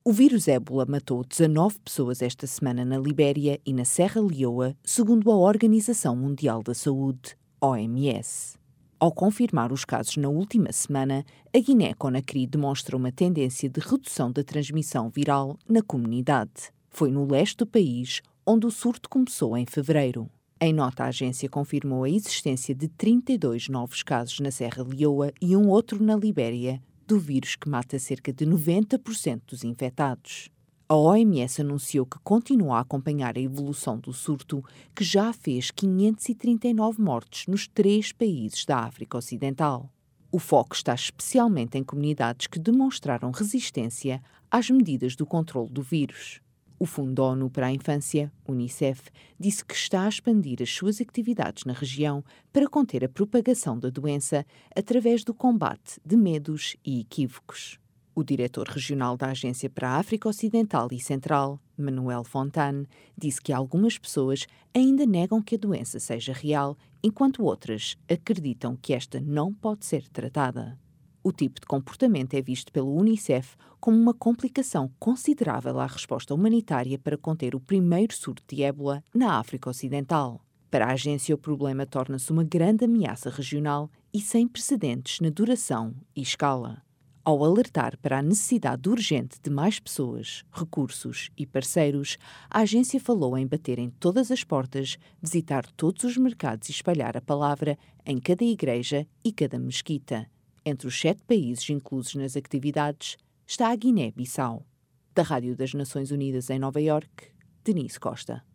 O vírus ébola matou 19 pessoas esta semana na Libéria e na Serra Leoa, segundo a Organização Mundial da Saúde, OMS. Ao confirmar os casos na última semana, a Guiné-Conakry demonstra uma tendência de redução da transmissão viral na comunidade. Foi no leste do país onde o surto começou em fevereiro. Em nota, a agência confirmou a existência de 32 novos casos na Serra Leoa e um outro na Libéria, do vírus que mata cerca de 90% dos infectados. A OMS anunciou que continua a acompanhar a evolução do surto, que já fez 539 mortes nos 3 países da África Ocidental. O foco está especialmente em comunidades que demonstraram resistência às medidas do controle do vírus. O Fundo da ONU para a Infância, UNICEF, disse que está a expandir as suas atividades na região para conter a propagação da doença através do combate de medos e equívocos. O diretor regional da Agência para a África Ocidental e Central, Manuel Fontane, disse que algumas pessoas ainda negam que a doença seja real, enquanto outras acreditam que esta não pode ser tratada. O tipo de comportamento é visto pelo UNICEF como uma complicação considerável à resposta humanitária para conter o primeiro surto de ébola na África Ocidental. Para a agência, o problema torna-se uma grande ameaça regional e sem precedentes na duração e escala. Ao alertar para a necessidade urgente de mais pessoas, recursos e parceiros, a agência falou em bater em todas as portas, visitar todos os mercados e espalhar a palavra em cada igreja e cada mesquita. Entre os 7 países inclusos nas atividades está a Guiné-Bissau. Da Rádio das Nações Unidas em Nova Iorque, Denise Costa.